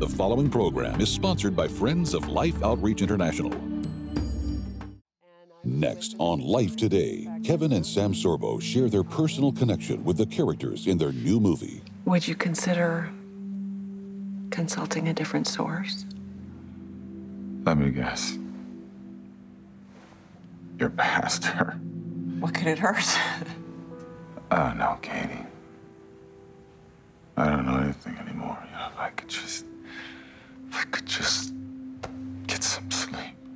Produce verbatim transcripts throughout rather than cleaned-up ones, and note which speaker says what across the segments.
Speaker 1: The following program is sponsored by Friends of Life Outreach International. Next on Life Today, Kevin and Sam Sorbo share their personal connection with the characters in their new movie.
Speaker 2: Would you consider consulting a different source?
Speaker 3: Let me guess. Your pastor.
Speaker 2: What could it hurt?
Speaker 3: Oh, no, Katie. I don't know anything anymore. You know, if I could just... If I could just get some sleep.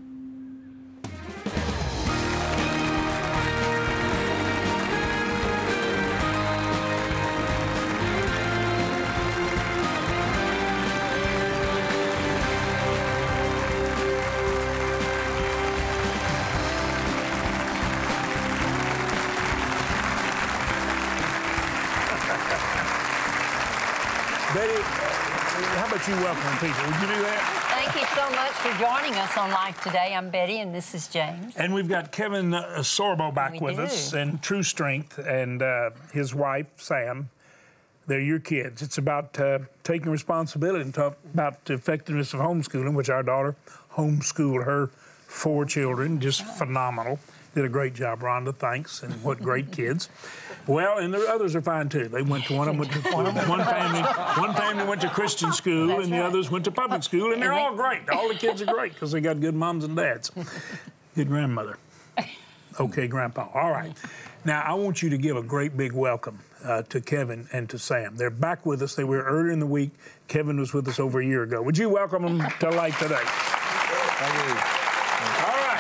Speaker 4: Betty, how about you welcome people? Would you do that?
Speaker 5: Thank you so much for joining us on Life Today. I'm Betty, and this is James.
Speaker 4: And we've got Kevin uh, Sorbo back
Speaker 5: We
Speaker 4: with
Speaker 5: do.
Speaker 4: us, and True Strength, and uh, his wife, Sam. They're your kids. It's about uh, taking responsibility and talk about the effectiveness of homeschooling, which our daughter homeschooled her four children, just phenomenal. Did a great job, Rhonda, thanks, and what great kids. Well, and the others are fine too. They went to one of them went to one family. One family went to Christian school,
Speaker 5: That's
Speaker 4: and the
Speaker 5: right.
Speaker 4: others went to public school, and they're
Speaker 5: And they-
Speaker 4: all great. All the kids are great because they got good moms and dads. Good grandmother. Okay, Grandpa. All right. Now I want you to give a great big welcome uh, to Kevin and to Sam. They're back with us. They were earlier in the week. Kevin was with us over a year ago. Would you welcome them to Life Today?
Speaker 3: Thank you.
Speaker 4: All right.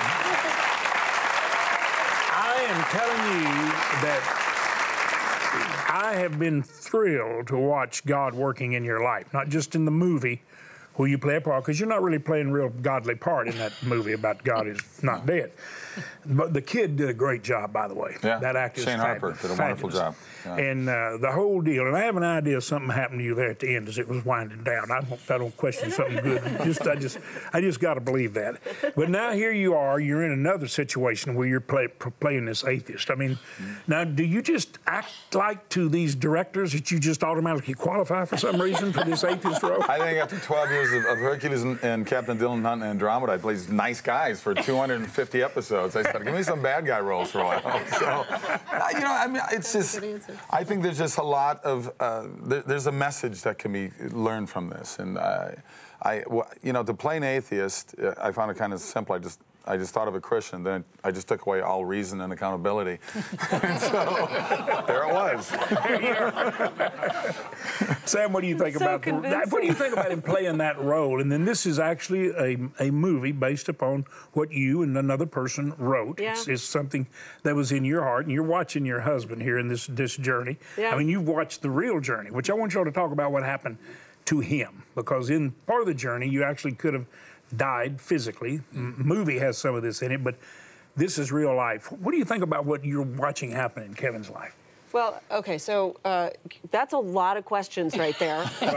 Speaker 4: I am telling you that I have been thrilled to watch God working in your life, not just in the movie where you play a part, because you're not really playing a real godly part in that movie about God is not dead. But the kid did a great job, by the way.
Speaker 3: Yeah,
Speaker 4: That actor
Speaker 3: Shane
Speaker 4: is
Speaker 3: Harper
Speaker 4: fabulous,
Speaker 3: did a wonderful
Speaker 4: fabulous.
Speaker 3: job. Yeah.
Speaker 4: And uh, the whole deal, and I have an idea something happened to you there at the end as it was winding down. I don't, I don't question something good. Just, I just, I just got to believe that. But now here you are. You're in another situation where you're play, playing this atheist. I mean, now do you just act like to these directors that you just automatically qualify for some reason for this atheist role?
Speaker 3: I think after twelve years of, of Hercules and, and Captain Dylan Hunt and Andromeda, I played these nice guys for two hundred fifty episodes. I said, give me some bad guy roles for a while. So, uh, you know, I mean, it's just, I think there's just a lot of, uh, there, there's a message that can be learned from this. And, uh, I, w- you know, to play an atheist, uh, I found it kind of simple. I just, I just thought of a Christian, then I just took away all reason and accountability. And so, there it was.
Speaker 4: Sam, what do you think
Speaker 2: So
Speaker 4: about the,
Speaker 2: convincing.
Speaker 4: what do you think about him playing that role? And then this is actually a, a movie based upon what you and another person wrote.
Speaker 2: Yeah.
Speaker 4: It's, it's something that was in your heart, and you're watching your husband here in this this journey.
Speaker 2: Yeah.
Speaker 4: I mean, you've watched the real journey, which I want you all to talk about what happened to him, because in part of the journey you actually could have died physically. M- movie has some of this in it, but this is real life. What do you think about what you're watching happen in Kevin's life?
Speaker 6: Well, okay, so uh, that's a lot of questions right there. uh,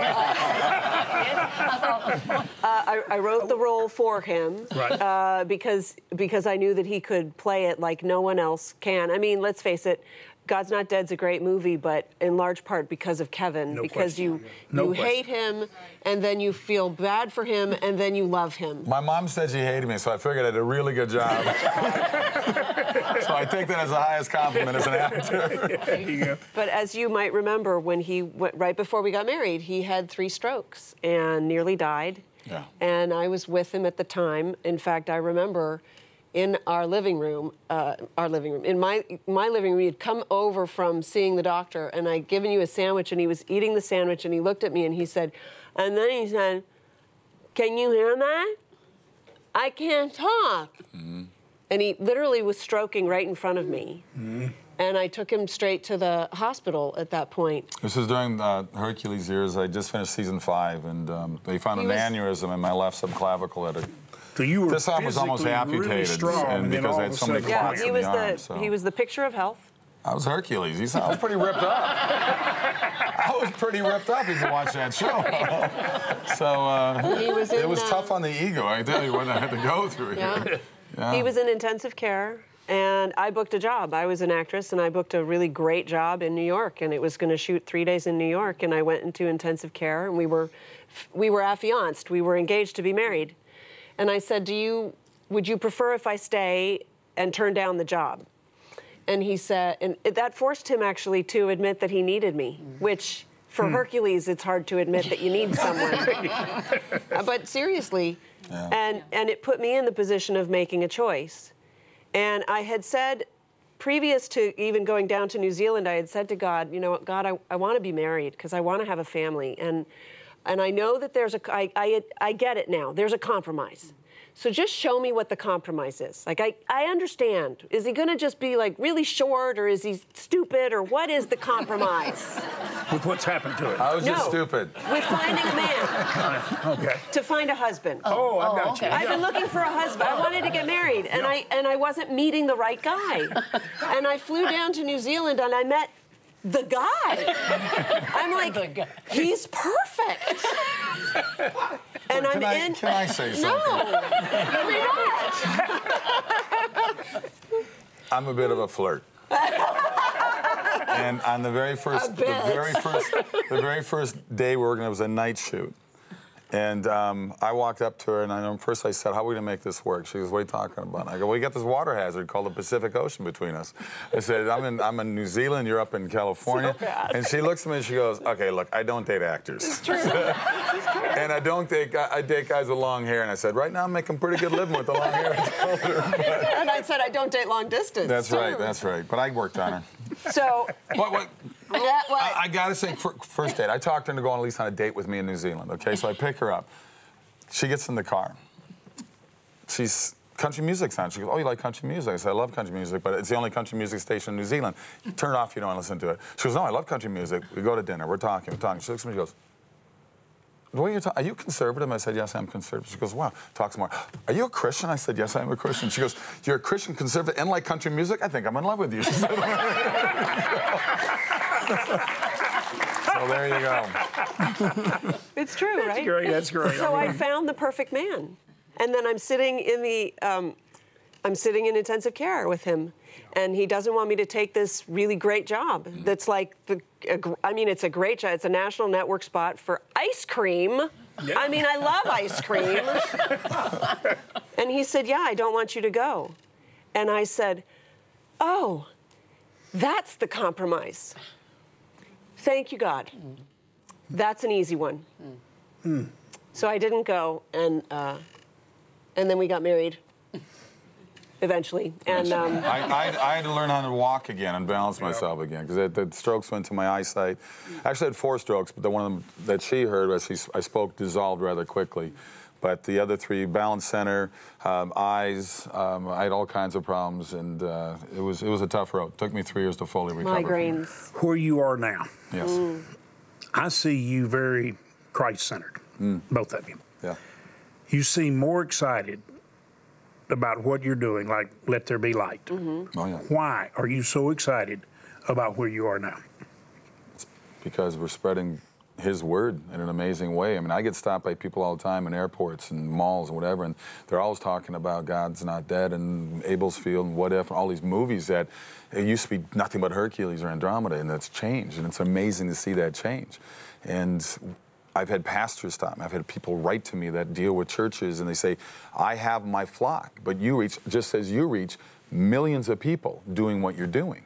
Speaker 6: I, I wrote the role for him
Speaker 4: Right.
Speaker 6: uh, because because I knew that he could play it like no one else can. I mean, let's face it, God's Not Dead's a great movie, but in large part because of Kevin,
Speaker 4: No
Speaker 6: because
Speaker 4: question.
Speaker 6: you
Speaker 4: No
Speaker 6: you
Speaker 4: question.
Speaker 6: hate him, and then you feel bad for him, and then you love him.
Speaker 3: My mom said she hated me, so I figured I did a really good job. So I take that as the highest compliment as an actor.
Speaker 4: There you go.
Speaker 6: But as you might remember, when he went, right before we got married, he had three strokes and nearly died.
Speaker 3: Yeah.
Speaker 6: And I was with him at the time. In fact, I remember in our living room, uh, our living room, in my my living room, he'd come over from seeing the doctor, and I'd given you a sandwich, and he was eating the sandwich, and he looked at me, and he said, and then he said, "Can you hear that? I can't talk."
Speaker 3: Mm-hmm.
Speaker 6: And he literally was stroking right in front of me.
Speaker 4: Mm-hmm.
Speaker 6: And I took him straight to the hospital at that point.
Speaker 3: This was during uh, Hercules years. I just finished season five, and um, they found
Speaker 6: He
Speaker 3: an
Speaker 6: was-
Speaker 3: aneurysm in my left subclavicle at a
Speaker 4: So you were
Speaker 3: This arm was almost
Speaker 4: physically really
Speaker 3: amputated,
Speaker 4: strong,
Speaker 3: and
Speaker 4: and then
Speaker 3: because
Speaker 4: all
Speaker 3: I
Speaker 4: of
Speaker 3: had
Speaker 4: a
Speaker 3: so many
Speaker 4: sudden-
Speaker 6: Yeah,
Speaker 3: clots
Speaker 6: he
Speaker 3: in
Speaker 6: was
Speaker 3: the
Speaker 6: the
Speaker 3: arm, so.
Speaker 6: he was the picture of health.
Speaker 3: I was Hercules. He's, I was pretty ripped up. I was pretty ripped up if you watch that show. So uh,
Speaker 6: He was
Speaker 3: it
Speaker 6: in,
Speaker 3: was
Speaker 6: uh,
Speaker 3: tough on the ego, I tell you, what I had to go through
Speaker 6: Yeah.
Speaker 3: here. Yeah.
Speaker 6: He was in intensive care, and I booked a job. I was an actress, and I booked a really great job in New York, and it was going to shoot three days in New York, and I went into intensive care, and we were, we were affianced. We were engaged to be married. And I said, do you, would you prefer if I stay and turn down the job? And he said, and that forced him actually to admit that he needed me, which for hmm. Hercules, it's hard to admit that you need someone. But seriously, yeah. and, and it put me in the position of making a choice. And I had said, previous to even going down to New Zealand, I had said to God, you know, God, I, I want to be married because I want to have a family. And and I know that there's a, I, I, I get it now, there's a compromise. So just show me what the compromise is. Like, I, I understand. Is he going to just be, like, really short, or is he stupid, or what is the compromise?
Speaker 4: With what's happened to it?
Speaker 3: I was
Speaker 6: no,
Speaker 3: just stupid.
Speaker 6: With finding a man.
Speaker 4: Okay.
Speaker 6: To find a husband.
Speaker 4: Oh, I got
Speaker 5: okay.
Speaker 4: you.
Speaker 6: I've been looking for a husband. I wanted to get married, and I and I wasn't meeting the right guy. And I flew down to New Zealand, and I met the guy. I'm like, he's perfect. And
Speaker 3: Wait,
Speaker 6: I'm
Speaker 3: can I,
Speaker 6: in.
Speaker 3: Can I say something?
Speaker 6: No, you're not.
Speaker 3: I'm a bit of a flirt. And on the very first, the very first, the very first day we were working, it was a night shoot. And um, I walked up to her, and I know first I said, how are we going to make this work? She goes, what are you talking about? I go, well, we got this water hazard called the Pacific Ocean between us. I said, I'm in, I'm in New Zealand, you're up in California.
Speaker 6: So bad.
Speaker 3: And she looks at me and she goes, okay, look, I don't date actors.
Speaker 6: It's true. It's true.
Speaker 3: And I don't date, I date guys with long hair. And I said, right now I'm making pretty good living with the long hair. I told her, but...
Speaker 6: And I said, I don't date long distance.
Speaker 3: That's right, that's right. But I worked on her.
Speaker 6: So...
Speaker 3: What, what?
Speaker 6: That, what?
Speaker 3: I, I gotta say, for, first date, I talked her into going at least on a date with me in New Zealand, okay? So I pick her up. She gets in the car. She's, country music's on. She goes, oh, you like country music? I said, I love country music, but it's the only country music station in New Zealand. Turn it off if you don't want to listen to it. She goes, no, I love country music. We go to dinner, we're talking, we're talking. She looks at me, she goes, the way you're talking, are you conservative? I said, yes, I'm conservative. She goes, wow, talk some more. Are you a Christian? I said, yes, I'm a Christian. She goes, you're a Christian conservative and like country music? I think I'm in love with you. She said, so there you go.
Speaker 6: It's true,
Speaker 4: That's
Speaker 6: right?
Speaker 4: great. That's great.
Speaker 6: So I found the perfect man, and then I'm sitting in the, um, I'm sitting in intensive care with him, and he doesn't want me to take this really great job. That's like the, a, I mean, it's a great job. It's a national network spot for ice cream. Yeah. I mean, I love ice cream. And he said, yeah, I don't want you to go. And I said, oh, that's the compromise. Thank you, God. That's an easy one. Mm. So I didn't go, and uh, and then we got married eventually. And um,
Speaker 3: I, I, I had to learn how to walk again and balance myself again, because the strokes went to my eyesight. Actually, I had four strokes, but the one of them that she heard, as she, I spoke, dissolved rather quickly. But the other three, balance center, um, eyes, um, I had all kinds of problems, and uh, it was it was a tough road. It took me three years to fully recover.
Speaker 6: Migraines.
Speaker 4: Where you are now,
Speaker 3: yes,
Speaker 6: mm.
Speaker 4: I see you very Christ-centered, mm. both of you.
Speaker 3: Yeah,
Speaker 4: you seem more excited about what you're doing, like Let There Be Light.
Speaker 6: Mm-hmm.
Speaker 3: Oh yeah.
Speaker 4: Why are you so excited about where you are now?
Speaker 3: It's because we're spreading His word in an amazing way. I mean, I get stopped by people all the time in airports and malls and whatever, and they're always talking about God's not dead and Abel's Field and what if, all these movies that it used to be nothing but Hercules or Andromeda, and that's changed, and it's amazing to see that change. And I've had pastors stop me. I've had people write to me that deal with churches, and they say, I have my flock, but you reach, just as you reach, millions of people doing what you're doing.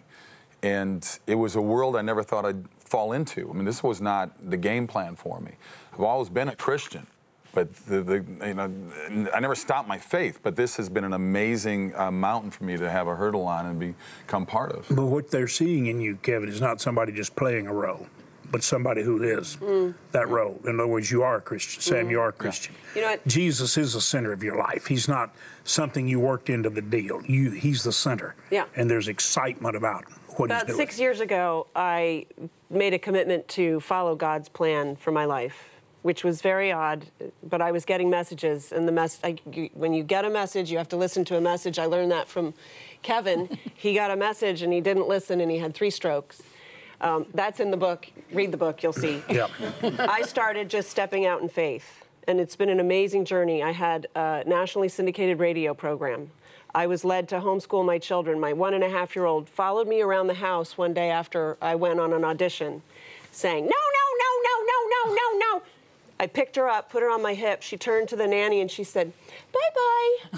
Speaker 3: And it was a world I never thought I'd fall into. I mean, this was not the game plan for me. I've always been a Christian, but the, the, you know, I never stopped my faith. But this has been an amazing uh, mountain for me to have a hurdle on and become part of.
Speaker 4: But what they're seeing in you, Kevin, is not somebody just playing a role, but somebody who is mm. that role. In other words, you are a Christian. Sam, mm. you are a Christian.
Speaker 6: Yeah. You know what?
Speaker 4: Jesus is the center of your life. He's not something you worked into the deal. You, he's the center.
Speaker 6: Yeah.
Speaker 4: And there's excitement about what
Speaker 6: About
Speaker 4: he's doing.
Speaker 6: six years ago, I made a commitment to follow God's plan for my life, which was very odd, but I was getting messages, and the mess. I, you, when you get a message, you have to listen to a message. I learned that from Kevin. He got a message, and he didn't listen, and he had three strokes. Um, that's in the book. Read the book, you'll see.
Speaker 4: Yep.
Speaker 6: I started just stepping out in faith, and it's been an amazing journey. I had a nationally syndicated radio program. I was led to homeschool my children. My one and a half year old followed me around the house one day after I went on an audition, saying, no, no, no, no, no, no, no, no. I picked her up, put her on my hip. She turned to the nanny and she said, bye-bye.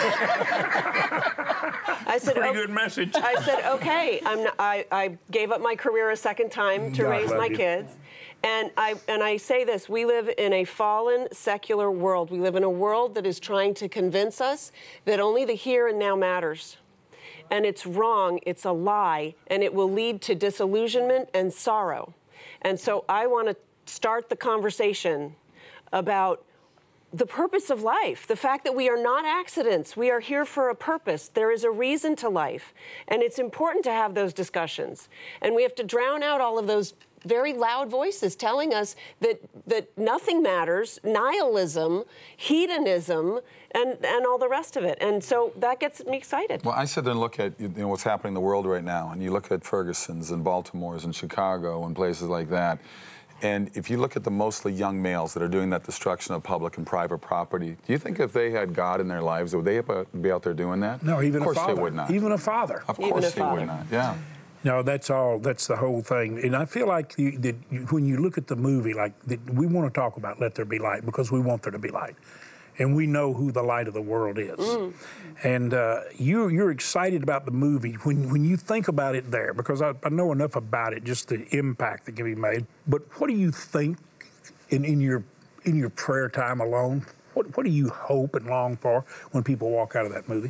Speaker 6: I said,
Speaker 4: Pretty
Speaker 6: oh,
Speaker 4: good message.
Speaker 6: I said, okay. I'm not, I, I gave up my career a second time to
Speaker 4: God
Speaker 6: raise
Speaker 4: love
Speaker 6: my
Speaker 4: you.
Speaker 6: kids. And I, and I say this, we live in a fallen, secular world. We live in a world that is trying to convince us that only the here and now matters. And it's wrong, it's a lie, and it will lead to disillusionment and sorrow. And so I want to start the conversation about the purpose of life, the fact that we are not accidents. We are here for a purpose. There is a reason to life. And it's important to have those discussions. And we have to drown out all of those very loud voices telling us that that nothing matters, nihilism, hedonism, and, and all the rest of it. And so that gets me excited.
Speaker 3: Well, I sit there and look at you know what's happening in the world right now, and you look at Ferguson's and Baltimore's and Chicago and places like that. And if you look at the mostly young males that are doing that destruction of public and private property, do you think if they had God in their lives, would they be out there doing that?
Speaker 4: No, even
Speaker 3: of course
Speaker 4: a father.
Speaker 3: they would not.
Speaker 4: Even a father.
Speaker 3: Of
Speaker 6: Even
Speaker 3: course
Speaker 6: a
Speaker 3: they
Speaker 6: father.
Speaker 3: would not. Yeah.
Speaker 4: No, that's all. That's the whole thing. And I feel like you, that you, when you look at the movie, like that we want to talk about "Let There Be Light" because we want there to be light, and we know who the light of the world is. Mm. And uh, you, you're excited about the movie when when you think about it there, because I, I know enough about it, just the impact that can be made. But what do you think in, in your in your prayer time alone? What what do you hope and long for when people walk out of that movie?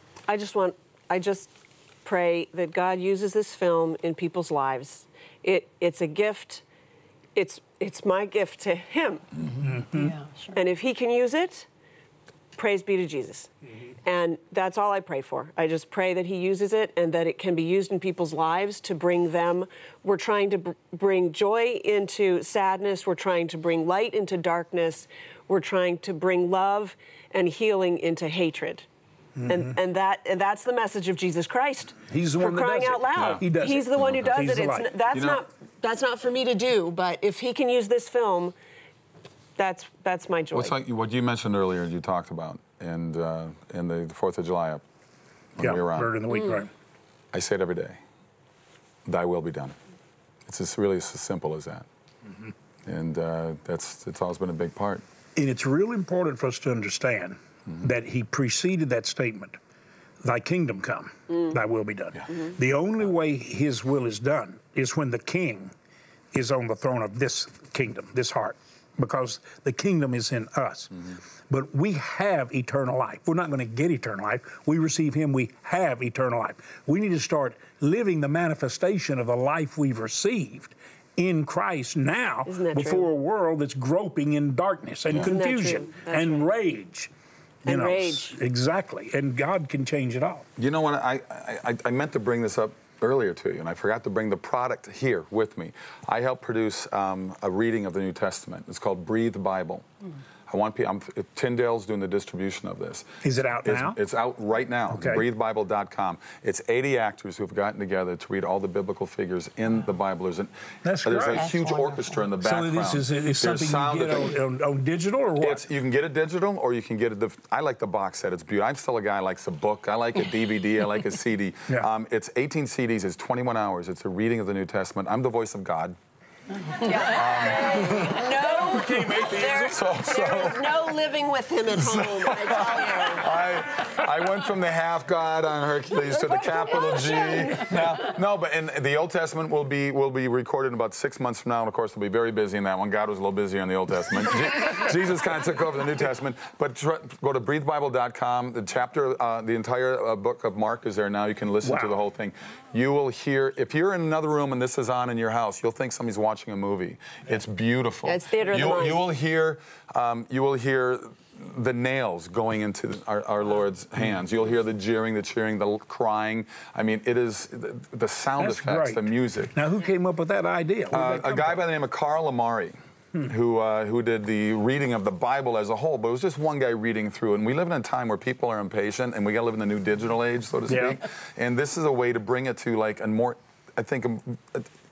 Speaker 6: I just want. I just. pray that God uses this film in people's lives. It, it's a gift. It's it's my gift to Him.
Speaker 5: Mm-hmm. Yeah, sure.
Speaker 6: And if He can use it, praise be to Jesus. Mm-hmm. And that's all I pray for. I just pray that He uses it and that it can be used in people's lives to bring them. We're trying to br- bring joy into sadness. We're trying to bring light into darkness. We're trying to bring love and healing into hatred. Mm-hmm. And and that and that's the message of Jesus Christ.
Speaker 4: He's the
Speaker 6: for
Speaker 4: one that
Speaker 6: crying
Speaker 4: does
Speaker 6: out
Speaker 4: it.
Speaker 6: loud.
Speaker 4: Yeah. He does
Speaker 6: He's
Speaker 4: it.
Speaker 6: the one who does
Speaker 4: He's
Speaker 6: it.
Speaker 4: the
Speaker 6: It's
Speaker 4: light.
Speaker 6: n- that's
Speaker 3: You know-
Speaker 6: not that's not for me to do. But if He can use this film, that's that's my joy.
Speaker 3: What's like what you mentioned earlier, you talked about, and uh, in the Fourth of July up when
Speaker 4: Yeah,
Speaker 3: we were on.
Speaker 4: Bird in the Week,
Speaker 6: Mm.
Speaker 4: right?
Speaker 3: I say it every day. Thy will be done. It's just really as simple as that. Mm-hmm. And uh, that's it's always been a big part.
Speaker 4: And it's real important for us to understand mm-hmm. that He preceded that statement. Thy kingdom come, mm. thy will be done. Yeah. Mm-hmm. The only way His will is done is when the king is on the throne of this kingdom, this heart, because the kingdom is in us. Mm-hmm. But we have eternal life. We're not going to get eternal life. We receive Him, we have eternal life. We need to start living the manifestation of the life we've received in Christ now before
Speaker 6: true?
Speaker 4: a world that's groping in darkness and
Speaker 6: Yeah.
Speaker 4: confusion and
Speaker 6: right.
Speaker 4: rage. You
Speaker 6: And
Speaker 4: know,
Speaker 6: rage.
Speaker 4: Exactly. And God can change it all.
Speaker 3: You know what? I, I, I meant to bring this up earlier to you, and I forgot to bring the product here with me. I helped produce um, a reading of the New Testament. It's called Breathe Bible. Mm. I want people, I'm, Tyndale's doing the distribution of this.
Speaker 4: Is it out
Speaker 3: it's,
Speaker 4: now?
Speaker 3: It's out right now.
Speaker 4: Okay.
Speaker 3: breathe bible dot com. It's eighty actors who have gotten together to read all the biblical figures in the Bible. There's, an,
Speaker 4: That's
Speaker 3: there's
Speaker 4: great.
Speaker 3: a
Speaker 5: That's
Speaker 3: huge
Speaker 5: wonderful.
Speaker 3: orchestra in the
Speaker 4: So
Speaker 3: background.
Speaker 4: this is, is
Speaker 3: There's
Speaker 4: something
Speaker 3: sound
Speaker 4: you get
Speaker 3: effects.
Speaker 4: on, on, on digital or what?
Speaker 3: It's, you can get it digital, or you can get it. The, I like the box set. It's beautiful. I'm still a guy who likes a book. I like a D V D. I like a C D.
Speaker 4: Yeah.
Speaker 3: Um, it's eighteen C Ds. It's twenty-one hours. It's a reading of the New Testament. I'm the voice of God.
Speaker 6: no, there,
Speaker 3: So, so
Speaker 6: there is no living with Him at home. I tell you.
Speaker 3: I, I went from the half God on Hercules to the capital G. Now, no, but in the Old Testament will be will be recorded in about six months from now, and of course we'll be very busy in that one. God was a little busier in the Old Testament. Je- Jesus kind of took over the New Testament. But tr- go to breathe bible dot com. The chapter, uh, the entire uh, book of Mark is there now. You can listen
Speaker 4: Wow.
Speaker 3: to the whole thing. You will hear, if you're in another room and this is on in your house, you'll think somebody's watching a movie. It's beautiful.
Speaker 6: Yeah, it's theater of the
Speaker 3: you,
Speaker 6: mind.
Speaker 3: you will hear, um, you will hear the nails going into our, our Lord's hands. You'll hear the jeering, the cheering, the crying. I mean, it is the, the sound
Speaker 4: That's
Speaker 3: effects,
Speaker 4: great.
Speaker 3: the music.
Speaker 4: Now, who came up with that idea? Where
Speaker 3: Uh,
Speaker 4: did that
Speaker 3: a
Speaker 4: come
Speaker 3: guy
Speaker 4: from?
Speaker 3: by the name of Carl Amari, hmm. who uh, who did the reading of the Bible as a whole, but it was just one guy reading through it. And we live in a time where people are impatient, and we got to live in the new digital age, so to
Speaker 4: Yeah.
Speaker 3: speak. And this is a way to bring it to like a more, I think, a, a,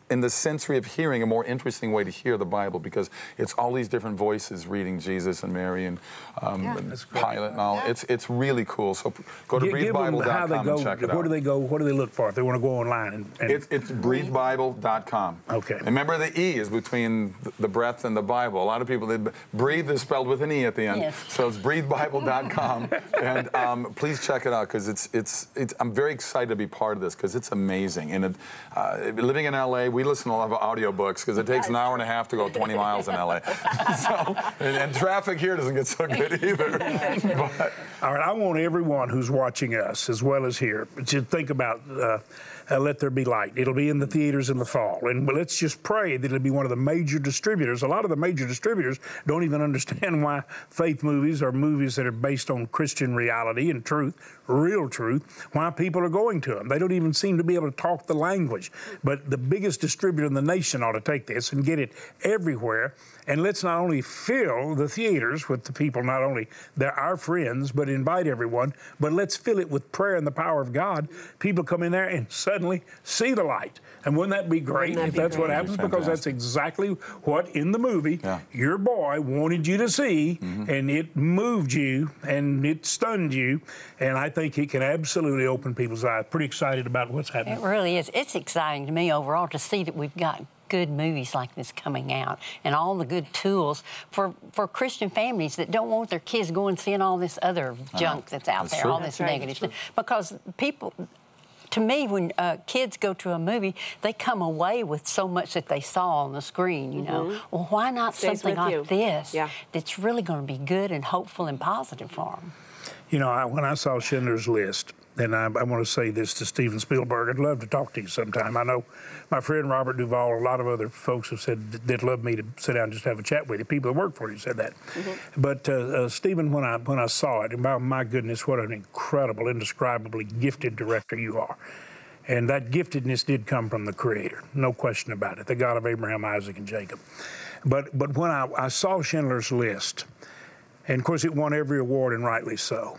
Speaker 3: in the sensory of hearing, a more interesting way to hear the Bible, because it's all these different voices reading Jesus and Mary and, um,
Speaker 6: Yeah.
Speaker 3: and Pilate and all.
Speaker 6: Yeah.
Speaker 3: It's it's really cool. So go to
Speaker 4: Give-
Speaker 3: breathe
Speaker 4: give them
Speaker 3: bible
Speaker 4: how
Speaker 3: dot
Speaker 4: they
Speaker 3: com
Speaker 4: go.
Speaker 3: and check it out.
Speaker 4: Where do they go? What do they look for if they want to go online? And, and
Speaker 3: It's, it's breathe bible dot com.
Speaker 4: Okay.
Speaker 3: And remember, the E is between the- the breath and the Bible. A lot of people, they, breathe is spelled with an E at the end.
Speaker 5: Yes.
Speaker 3: So it's breathe bible dot com. And um, please check it out, because it's, it's, it's, I'm very excited to be part of this, because it's amazing. And it, uh, living in L A, we listen to a lot of audiobooks, because it takes an hour and a half to go twenty miles in L A. So, and, and traffic here doesn't get so good either. But,
Speaker 4: All right, I want everyone who's watching us, as well as here, to think about uh, uh, Let There Be Light. It'll be in the theaters in the fall. And let's just pray that it'll be one of the major distributors. A lot of the major distributors don't even understand why faith movies or movies that are based on Christian reality and truth, real truth, why people are going to them. They don't even seem to be able to talk the language. But the biggest distributor in the nation ought to take this and get it everywhere. And let's not only fill the theaters with the people, not only they're our friends, but invite everyone, but let's fill it with prayer and the power of God. People come in there and suddenly see the light. And wouldn't that be great
Speaker 6: Wouldn't that
Speaker 4: if
Speaker 6: be
Speaker 4: that's what
Speaker 6: great?
Speaker 4: happens? Because that's exactly what in the movie
Speaker 3: Yeah.
Speaker 4: your boy wanted you to see,
Speaker 3: Mm-hmm.
Speaker 4: and it moved you and it stunned you. And I think it can absolutely open people's eyes. Pretty excited about what's happening.
Speaker 5: It really is. It's exciting to me overall to see that we've got good movies like this coming out and all the good tools for, for Christian families that don't want their kids going seeing all this other junk that's out
Speaker 3: That's
Speaker 5: there,
Speaker 3: true.
Speaker 5: all
Speaker 6: That's
Speaker 5: this
Speaker 6: right.
Speaker 5: negative stuff. Because people, to me, when uh, kids go to a movie, they come away with so much that they saw on the screen, you know. Well, why not
Speaker 6: Stays
Speaker 5: something
Speaker 6: with
Speaker 5: like
Speaker 6: you.
Speaker 5: this
Speaker 6: Yeah.
Speaker 5: that's really going to be good and hopeful and positive for them?
Speaker 4: You know, I, when I saw Schindler's List, and I, I want to say this to Steven Spielberg, I'd love to talk to you sometime. I know my friend Robert Duvall, a lot of other folks have said that they'd love me to sit down and just have a chat with you. People that work for you said that. Mm-hmm. But uh, uh, Steven, when I when I saw it, and my, my goodness, what an incredible, indescribably gifted director you are. And that giftedness did come from the Creator, no question about it, the God of Abraham, Isaac, and Jacob. But but when I, I saw Schindler's List, and of course it won every award, and rightly so,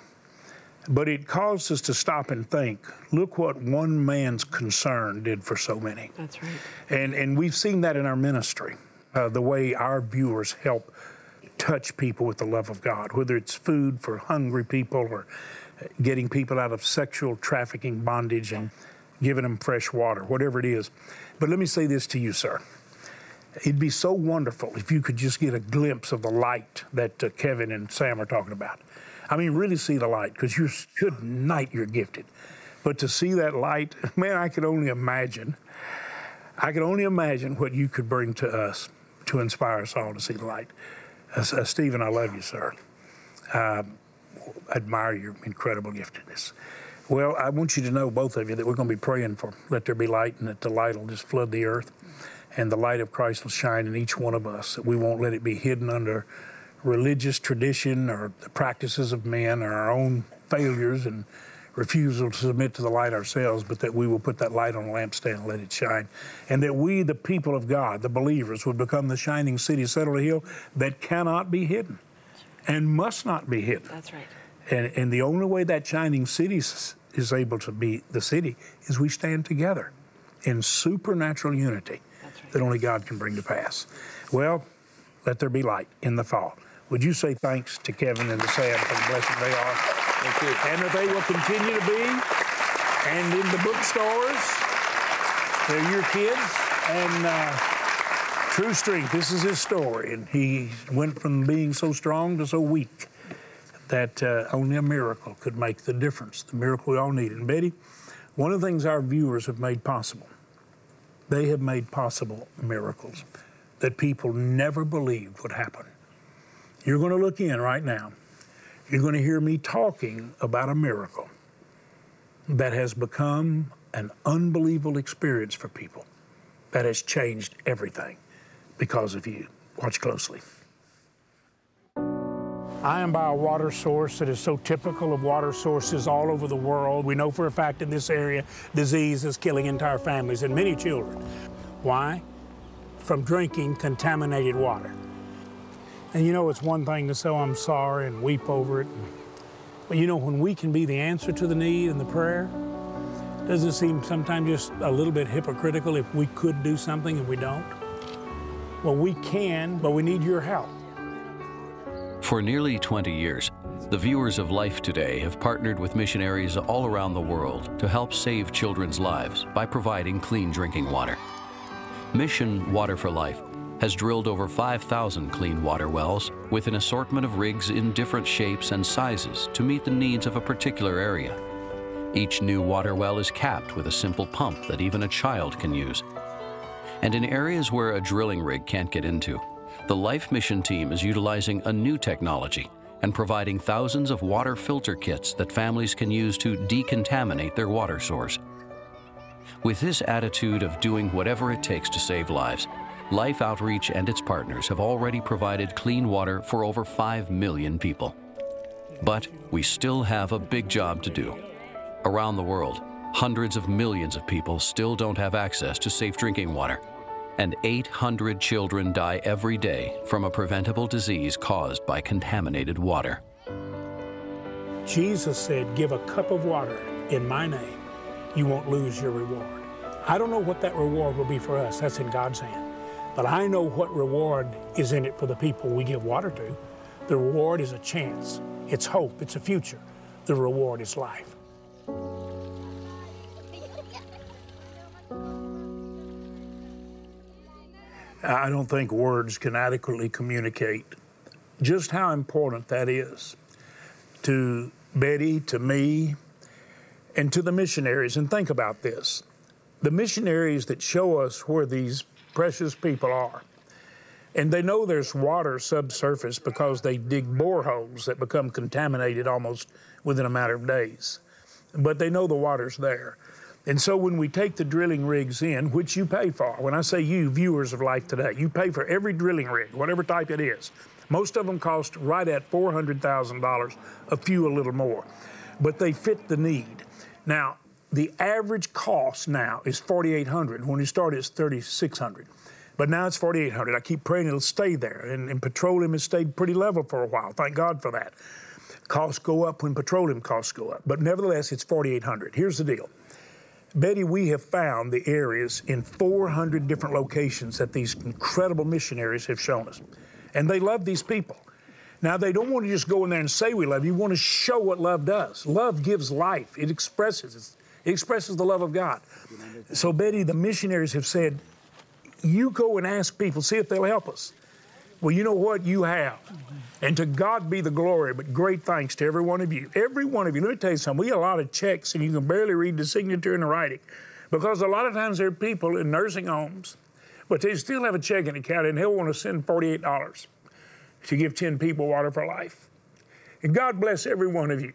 Speaker 4: but it caused us to stop and think, look what one man's concern did for so many.
Speaker 6: That's right.
Speaker 4: And and we've seen that in our ministry, uh, the way our viewers help touch people with the love of God, whether it's food for hungry people or getting people out of sexual trafficking bondage and giving them fresh water, whatever it is. But let me say this to you, sir. It'd be so wonderful if you could just get a glimpse of the light that uh, Kevin and Sam are talking about. I mean, really see the light, because you're good night, you're gifted. But to see that light, man, I could only imagine. I could only imagine what you could bring to us to inspire us all to see the light. Uh, uh, Stephen, I love you, sir. Uh, admire your incredible giftedness. Well, I want you to know, both of you, that we're going to be praying for Let There Be Light, and that the light will just flood the earth, and the light of Christ will shine in each one of us, that we won't let it be hidden under religious tradition or the practices of men or our own failures and refusal to submit to the light ourselves, but that we will put that light on a lampstand and let it shine. And that we, the people of God, the believers, would become the shining city set on a hill that cannot be hidden and must not be hidden.
Speaker 6: That's right.
Speaker 4: And, and the only way that shining city is, is able to be the city is we stand together in supernatural unity.
Speaker 6: That's right.
Speaker 4: That only God can bring to pass. Well, let there be light in the fall. Would you say thanks to Kevin and to Sam for the blessing they are?
Speaker 3: Thank you.
Speaker 4: And that they will continue to be. And in the bookstores, they're your kids. And uh, True Strength, this is his story. And he went from being so strong to so weak that uh, only a miracle could make the difference, the miracle we all need. And Betty, one of the things our viewers have made possible, they have made possible miracles that people never believed would happen. You're going to look in right now. You're going to hear me talking about a miracle that has become an unbelievable experience for people, that has changed everything because of you. Watch closely. I am by a water source that is so typical of water sources all over the world. We know for a fact in this area, disease is killing entire families and many children. Why? From drinking contaminated water. And you know, it's one thing to say, oh, I'm sorry, and weep over it. But you know, when we can be the answer to the need and the prayer, Doesn't it seem sometimes just a little bit hypocritical if we could do something and we don't? Well, we can, but we need your help.
Speaker 7: For nearly twenty years, the viewers of Life Today have partnered with missionaries all around the world to help save children's lives by providing clean drinking water. Mission Water for Life has drilled over five thousand clean water wells with an assortment of rigs in different shapes and sizes to meet the needs of a particular area. Each new water well is capped with a simple pump that even a child can use. And in areas where a drilling rig can't get into, the Life Mission team is utilizing a new technology and providing thousands of water filter kits that families can use to decontaminate their water source. With this attitude of doing whatever it takes to save lives, Life Outreach and its partners have already provided clean water for over five million people. But we still have a big job to do. Around the world, hundreds of millions of people still don't have access to safe drinking water, and eight hundred children die every day from a preventable disease caused by contaminated water.
Speaker 4: Jesus said, give a cup of water in my name, you won't lose your reward. I don't know what that reward will be for us, that's in God's hand. But I know what reward is in it for the people we give water to. The reward is a chance, it's hope, it's a future. The reward is life. I don't think words can adequately communicate just how important that is to Betty, to me, and to the missionaries. And think about this. The missionaries that show us where these precious people are, and they know there's water subsurface because they dig boreholes that become contaminated almost within a matter of days. But they know the water's there. And so when we take the drilling rigs in, which you pay for, when I say you, viewers of Life Today, you pay for every drilling rig, whatever type it is. Most of them cost right at four hundred thousand dollars, a few a little more. But they fit the need. Now, the average cost now is forty-eight hundred dollars. When you started, it's thirty-six hundred dollars. But now it's forty-eight hundred dollars. I keep praying it'll stay there. And, and petroleum has stayed pretty level for a while. Thank God for that. Costs go up when petroleum costs go up. But nevertheless, it's forty-eight hundred dollars. Here's the deal. Betty, we have found the areas in four hundred different locations that these incredible missionaries have shown us. And they love these people. Now, they don't want to just go in there and say we love you. You want to show what love does. Love gives life. It expresses. It expresses the love of God. So, Betty, the missionaries have said, you go and ask people, see if they'll help us. Well, you know what? You have. And to God be the glory, but great thanks to every one of you. Every one of you. Let me tell you something. We get a lot of checks, and you can barely read the signature and the writing. Because a lot of times there are people in nursing homes, but they still have a checking account, and they'll want to send forty-eight dollars to give ten people water for life. And God bless every one of you.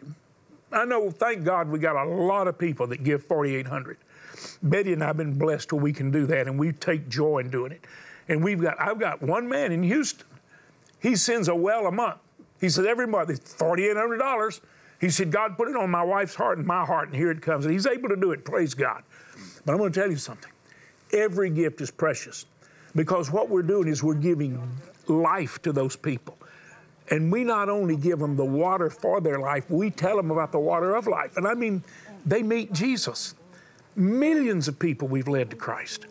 Speaker 4: I know, thank God, we got a lot of people that give forty-eight hundred dollars. Betty and I have been blessed where we can do that, and we take joy in doing it. And we've got, I've got one man in Houston. He sends a well a month. He said every month, it's forty-eight hundred dollars. He said, God put it on my wife's heart and my heart, and here it comes. And he's able to do it, praise God. But I'm going to tell you something. Every gift is precious because what we're doing is we're giving life to those people. And we not only give them the water for their life, we tell them about the water of life. And I mean, they meet Jesus. Millions of people we've led to Christ.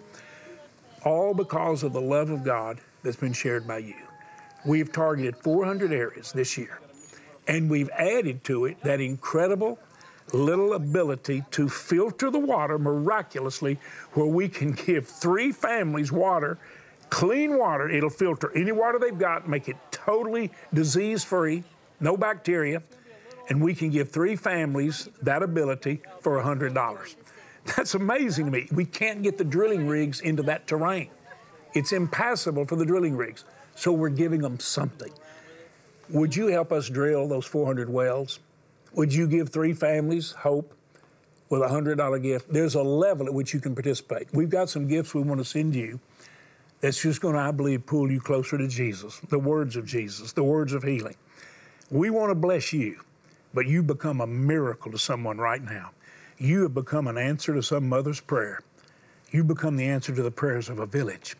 Speaker 4: All because of the love of God that's been shared by you. We've targeted four hundred areas this year, and we've added to it that incredible little ability to filter the water miraculously, where we can give three families water, clean water. It'll filter any water they've got, make it totally disease-free, no bacteria, and we can give three families that ability for one hundred dollars. That's amazing to me. We can't get the drilling rigs into that terrain. It's impassable for the drilling rigs. So we're giving them something. Would you help us drill those four hundred wells? Would you give three families hope with a one hundred dollar gift? There's a level at which you can participate. We've got some gifts we want to send you that's just going to, I believe, pull you closer to Jesus, the words of Jesus, the words of healing. We want to bless you, but you become a miracle to someone right now. You have become an answer to some mother's prayer. You become the answer to the prayers of a village.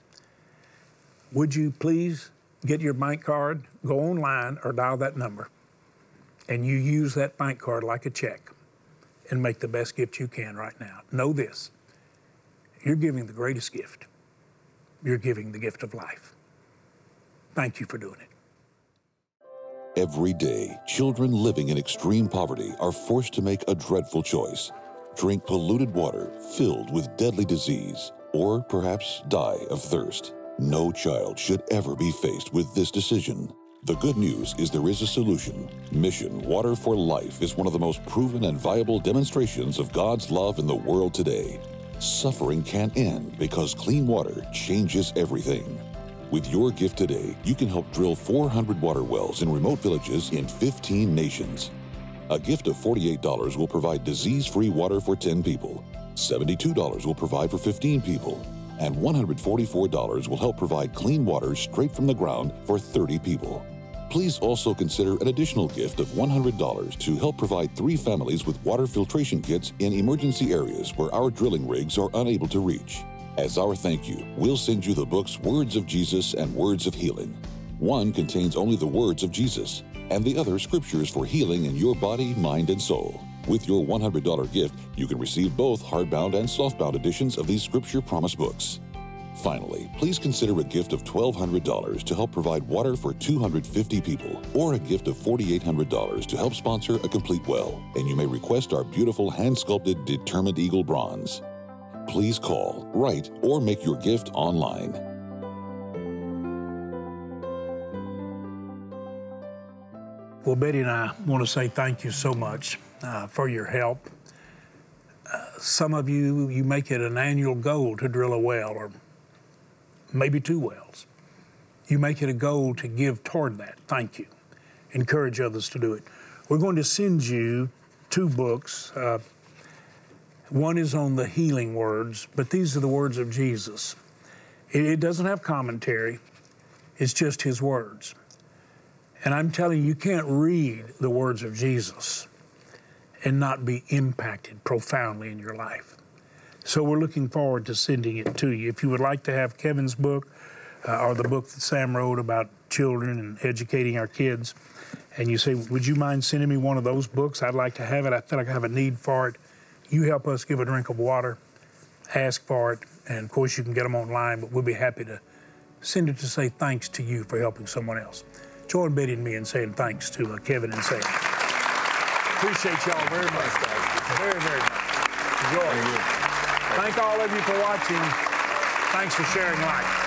Speaker 4: Would you please get your bank card, go online, or dial that number, and you use that bank card like a check. and make the best gift you can right now. Know this, you're giving the greatest gift. You're giving the gift of life. Thank you for doing it.
Speaker 1: Every day, children living in extreme poverty are forced to make a dreadful choice. Drink polluted water filled with deadly disease, or perhaps die of thirst. No child should ever be faced with this decision. The good news is there is a solution. Mission Water for Life is one of the most proven and viable demonstrations of God's love in the world today. Suffering can end because clean water changes everything. With your gift today, you can help drill four hundred water wells in remote villages in fifteen nations. A gift of forty-eight dollars will provide disease-free water for ten people. seventy-two dollars will provide for fifteen people. And one hundred forty-four dollars will help provide clean water straight from the ground for thirty people. Please also consider an additional gift of one hundred dollars to help provide three families with water filtration kits in emergency areas where our drilling rigs are unable to reach. As our thank you, we'll send you the books Words of Jesus and Words of Healing. One contains only the words of Jesus, and the other scriptures for healing in your body, mind, and soul. With your one hundred dollars gift, you can receive both hardbound and softbound editions of these Scripture Promise books. Finally, please consider a gift of twelve hundred dollars to help provide water for two hundred fifty people, or a gift of four thousand eight hundred dollars to help sponsor a complete well, and you may request our beautiful hand-sculpted Determined Eagle bronze. Please call, write, or make your gift online.
Speaker 4: Well, Betty and I want to say thank you so much uh, for your help. Uh, some of you, you make it an annual goal to drill a well, or maybe two wells. You make it a goal to give toward that. Thank you. Encourage others to do it. We're going to send you two books. Uh, one is on the healing words, but these are the words of Jesus. It, it doesn't have commentary. It's just his words. And I'm telling you, you can't read the words of Jesus and not be impacted profoundly in your life. So we're looking forward to sending it to you. If you would like to have Kevin's book uh, or the book that Sam wrote about children and educating our kids, and you say, would you mind sending me one of those books? I'd like to have it. I feel like I have a need for it. You help us give a drink of water, ask for it, and of course you can get them online, but we'll be happy to send it to say thanks to you for helping someone else. Join Betty and me in saying thanks to uh, Kevin and Sam. Appreciate y'all very much, guys. Very, very much. Enjoy. Thank all of you for watching. Thanks for sharing life.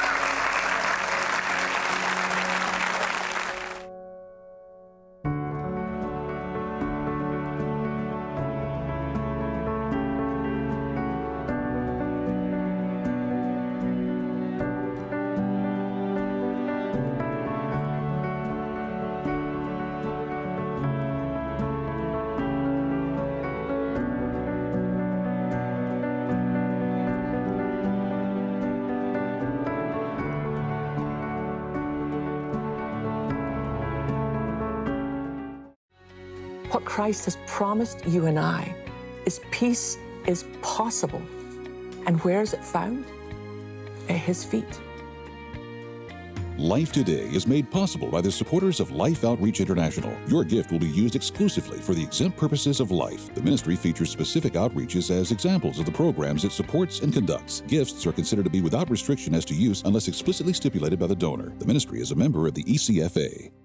Speaker 2: What Christ has promised you and I is peace is possible. And where is it found? At his feet.
Speaker 1: Life Today is made possible by the supporters of Life Outreach International. Your gift will be used exclusively for the exempt purposes of life. The ministry features specific outreaches as examples of the programs it supports and conducts. Gifts are considered to be without restriction as to use unless explicitly stipulated by the donor. The ministry is a member of the E C F A.